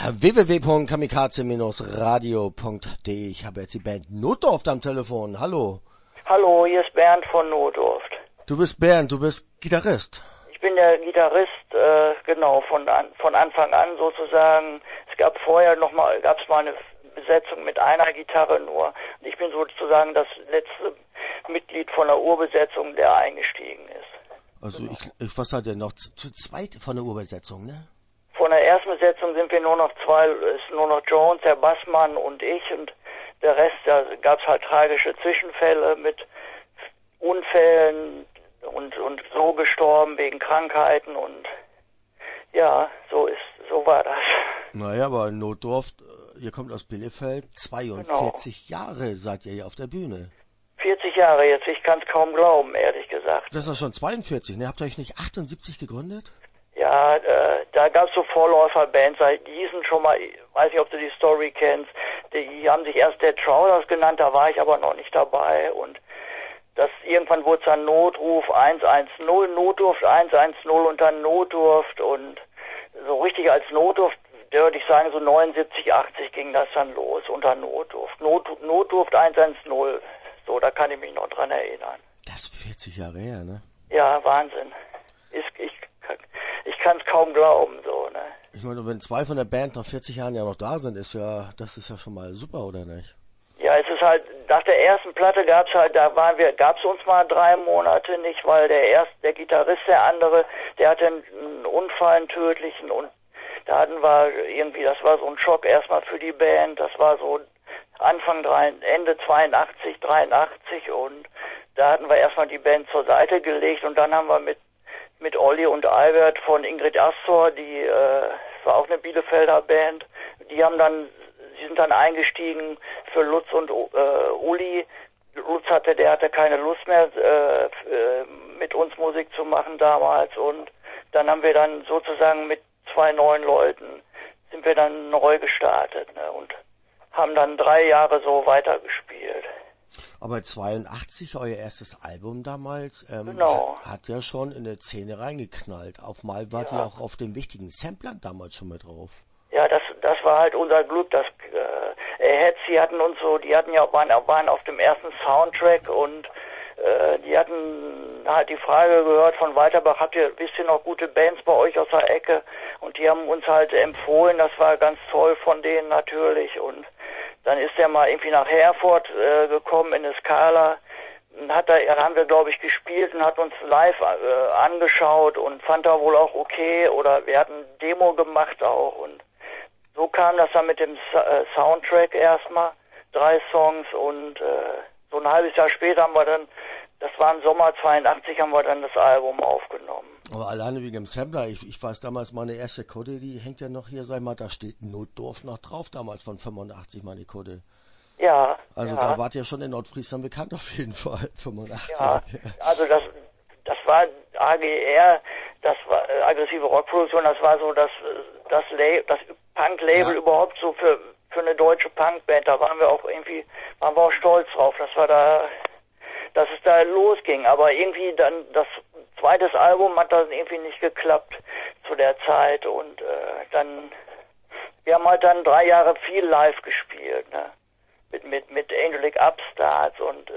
www.kamikaze-radio.de. Ich habe jetzt die Band Notdurft am Telefon. Hallo. Hallo, hier ist Bernd von Notdurft. Du bist Bernd, du bist Gitarrist. Ich bin der Gitarrist, genau, von Anfang an sozusagen. Es gab vorher gab's mal eine Besetzung mit einer Gitarre nur. Ich bin sozusagen das letzte Mitglied von der Urbesetzung, der eingestiegen ist. Also genau. Was hat denn noch? Zu zweit von der Urbesetzung, ne? Von der ersten Besetzung sind wir nur noch zwei, ist nur noch Jones, der Bassmann und ich, und der Rest, da gab's halt tragische Zwischenfälle mit Unfällen und so gestorben wegen Krankheiten und ja, so war das. Naja, aber Notdurft, ihr kommt aus Bielefeld, 42 genau. Jahre seid ihr hier auf der Bühne. 40 Jahre jetzt, ich kann's kaum glauben, ehrlich gesagt. Das ist doch schon 42, ne? Habt ihr euch nicht 78 gegründet? Ja, da gab's so Vorläuferbands, die hießen schon mal, weiß nicht, ob du die Story kennst, die haben sich erst Dead Trousers genannt, da war ich aber noch nicht dabei und irgendwann wurde es dann Notruf 110, Notdurft 110 und dann Notdurft und so richtig als Notdurft, würde ich sagen, so 79, 80 ging das dann los unter Notdurft. Notdurft 110, so, da kann ich mich noch dran erinnern. Das ist 40 Jahre her, ne? Ja, Wahnsinn. Ich kann es kaum glauben, so, ne? Ich meine, wenn zwei von der Band nach 40 Jahren ja noch da sind, das ist ja schon mal super, oder nicht? Ja, es ist halt, nach der ersten Platte gab's uns mal 3 Monate nicht, weil der Gitarrist, der andere, der hatte einen Unfall, einen tödlichen, und da hatten wir irgendwie, das war so ein Schock erstmal für die Band, das war so Ende 82, 83, und da hatten wir erstmal die Band zur Seite gelegt, und dann haben wir mit Olli und Albert von Ingrid Astor, die war auch eine Bielefelder Band, die sind dann eingestiegen für Lutz und Uli. Lutz hatte keine Lust mehr, mit uns Musik zu machen damals, und dann haben wir dann sozusagen mit 2 neuen Leuten sind wir dann neu gestartet, ne, und haben dann 3 Jahre so weitergespielt. Aber 82, euer erstes Album damals, genau. hat ja schon in der Szene reingeknallt. Auf mal wart ihr auch auf den wichtigen Samplern damals schon mit drauf. Ja, das war halt unser Glück, dass Hetzi waren auf dem ersten Soundtrack, und die hatten halt die Frage gehört von Weiterbach, wisst ihr noch gute Bands bei euch aus der Ecke? Und die haben uns halt empfohlen, das war ganz toll von denen natürlich, und dann ist er mal irgendwie nach Herford gekommen in eine Skala, und haben wir, glaube ich, gespielt und hat uns live angeschaut und fand da wohl auch okay, oder wir hatten Demo gemacht auch, und so kam das dann mit dem Soundtrack erstmal, 3 Songs, und so ein halbes Jahr später das war im Sommer 82, haben wir dann das Album aufgenommen. Aber alleine wegen dem Sampler, ich weiß damals, meine erste Code, die hängt ja noch hier, sag mal, da steht Notdurft noch drauf, damals von 85, meine Code. Ja. Also ja. Da wart ihr schon in Nordfriesland bekannt auf jeden Fall, 85. Ja, also das war AGR, das war aggressive Rockproduktion, das war so das Punk-Label überhaupt so für eine deutsche Punkband, da waren wir auch stolz drauf, dass es da losging, aber irgendwie dann das zweite Album hat das irgendwie nicht geklappt zu der Zeit, und wir haben halt dann 3 Jahre viel live gespielt, ne? Mit Angelic Upstarts und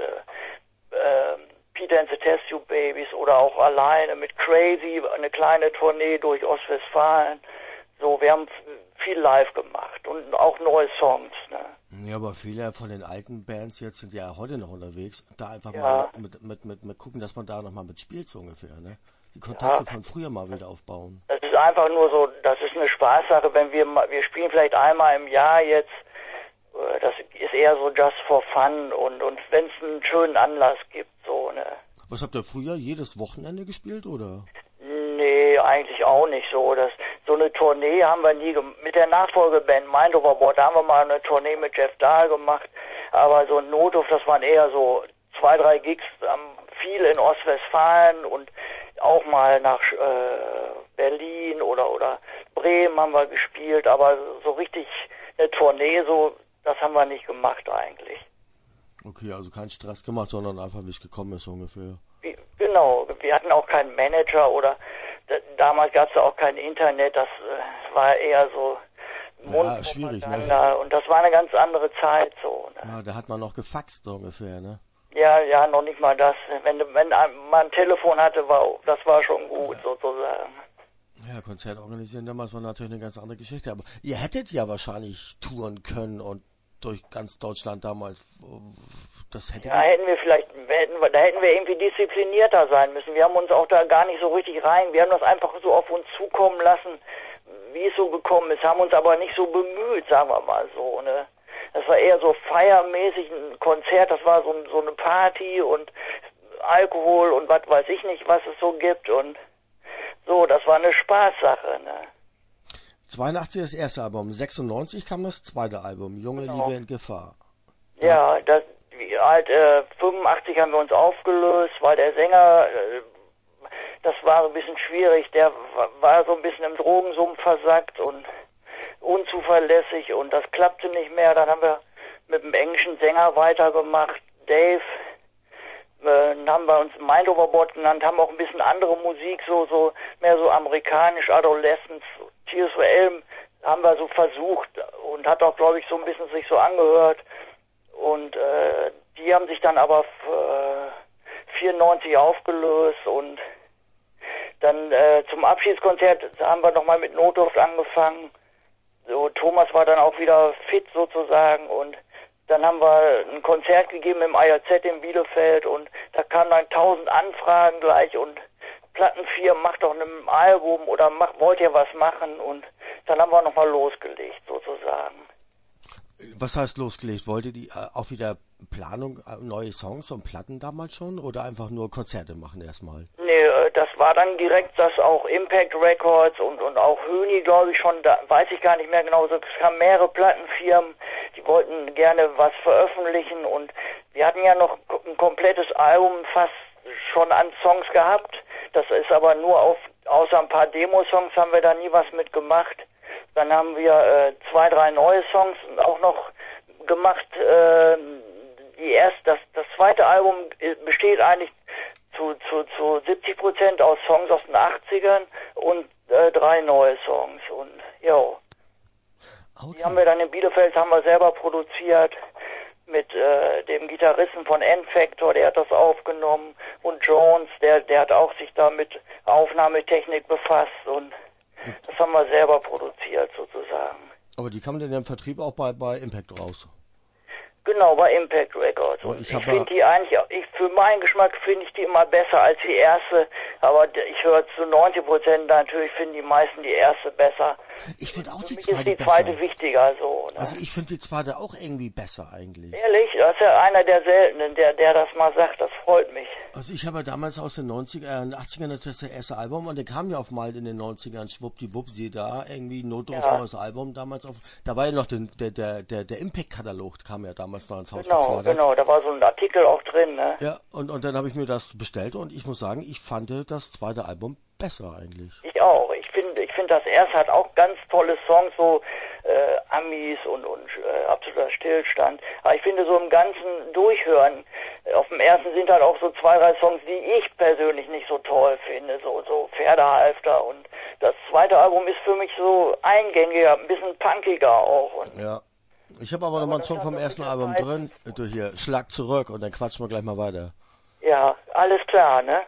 Peter and the Test Tube Babies, oder auch alleine mit Crazy, eine kleine Tournee durch Ostwestfalen. So, wir haben viel live gemacht und auch neue Songs, ne? Ja, aber viele von den alten Bands jetzt sind ja heute noch unterwegs. Da einfach mal mit gucken, dass man da nochmal mitspielt, so ungefähr, ne? Die Kontakte von früher mal wieder aufbauen. Das ist einfach nur so, das ist eine Spaßsache, wenn wir spielen vielleicht einmal im Jahr jetzt, das ist eher so just for fun, und wenn es einen schönen Anlass gibt, so, ne? Was habt ihr früher jedes Wochenende gespielt, oder? Nee, eigentlich auch nicht so. So eine Tournee haben wir nie mit der Nachfolgeband Mind Overboard, da haben wir mal eine Tournee mit Jeff Dahl gemacht, aber so ein Notdurft, das waren eher so 2, 3 Gigs, viel in Ostwestfalen und auch mal nach Berlin oder Bremen haben wir gespielt, aber so richtig eine Tournee, so, das haben wir nicht gemacht eigentlich. Okay, also keinen Stress gemacht, sondern einfach wie es gekommen ist ungefähr. Genau, wir hatten auch keinen Manager, oder damals gab es ja auch kein Internet, das war eher so Ja, schwierig, ne? Und das war eine ganz andere Zeit so. Ne? Ja, da hat man noch gefaxt so ungefähr, ne? Ja, noch nicht mal das. Wenn man ein Telefon hatte, das war schon gut, sozusagen. Ja, Konzert organisieren damals war natürlich eine ganz andere Geschichte. Aber ihr hättet ja wahrscheinlich touren können und durch ganz Deutschland damals. Das hätte. Ja, da hätten wir irgendwie disziplinierter sein müssen. Wir haben uns auch da gar nicht so richtig rein. Wir haben das einfach so auf uns zukommen lassen, wie es so gekommen ist. Haben uns aber nicht so bemüht, sagen wir mal so, ne? Das war eher so feiermäßig ein Konzert. Das war so eine Party und Alkohol und was weiß ich nicht, was es so gibt und so, das war eine Spaßsache, ne? 82 das erste Album, 96 kam das zweite Album, Junge Liebe in Gefahr. Ja, 85 haben wir uns aufgelöst, weil der Sänger, das war ein bisschen schwierig, der war so ein bisschen im Drogensumpf versackt und unzuverlässig und das klappte nicht mehr. Dann haben wir mit dem englischen Sänger weitergemacht, Dave. Haben wir uns Mind Overboard genannt, haben auch ein bisschen andere Musik, so mehr so amerikanisch, Adolescence, Tears for Elm haben wir so versucht und hat auch, glaube ich, so ein bisschen sich so angehört. Und die haben sich dann aber 94 aufgelöst und dann zum Abschiedskonzert haben wir nochmal mit Notdurft angefangen. So, Thomas war dann auch wieder fit sozusagen und dann haben wir ein Konzert gegeben im IAZ in Bielefeld und da kamen dann 1000 Anfragen gleich und Plattenfirmen, macht doch ein Album oder wollt ihr was machen und dann haben wir nochmal losgelegt sozusagen. Was heißt losgelegt? Wolltet ihr auch wieder Planung, neue Songs und Platten damals schon oder einfach nur Konzerte machen erstmal? Nee, das war dann direkt das auch Impact Records und auch Höni, glaube ich schon, da weiß ich gar nicht mehr genau, es kamen mehrere Plattenfirmen, die wollten gerne was veröffentlichen und wir hatten ja noch ein komplettes Album fast schon an Songs gehabt, das ist aber nur außer ein paar Demo-Songs haben wir da nie was mitgemacht. Dann haben wir 2, 3 neue Songs auch noch gemacht. Das zweite Album besteht eigentlich zu 70% aus Songs aus den 80ern und 3 neue Songs. Und ja, okay. Die haben wir dann in Bielefeld haben wir selber produziert mit dem Gitarristen von N-Factor, der hat das aufgenommen und Jones, der hat auch sich da mit Aufnahmetechnik befasst und das haben wir selber produziert sozusagen. Aber die kamen dann im Vertrieb auch bei Impact raus? Genau, bei Impact Records. Und ich finde die eigentlich, für meinen Geschmack finde ich die immer besser als die erste, aber ich höre zu 90% natürlich finden die meisten die erste besser. Ich finde auch die zweite besser. Ist die zweite wichtiger so. Ne? Also ich finde die zweite auch irgendwie besser eigentlich. Ehrlich? Das ist ja einer der seltenen, der das mal sagt, das freut mich. Also ich habe ja damals aus den 80ern das erste Album und der kam ja auf mal in den 90ern, schwuppdiwuppsie da, irgendwie Notdurft neues Album damals auf, da war ja noch der Impact-Katalog kam ja damals noch ins Haus gefordert. Genau, da war so ein Artikel auch drin, ne? Ja, und dann habe ich mir das bestellt und ich muss sagen, ich fand das zweite Album besser eigentlich. Ich auch. Ich finde, das erste hat auch ganz tolle Songs, so Amis und absoluter Stillstand. Aber ich finde so im ganzen Durchhören, auf dem ersten sind halt auch so 2, 3 Songs, die ich persönlich nicht so toll finde, so Pferdehalfter und das zweite Album ist für mich so eingängiger, ein bisschen punkiger auch. Und ja. Ich habe aber nochmal einen Song vom ersten Album drin, du hier, Schlag zurück und dann quatschen wir gleich mal weiter. Ja, alles klar, ne?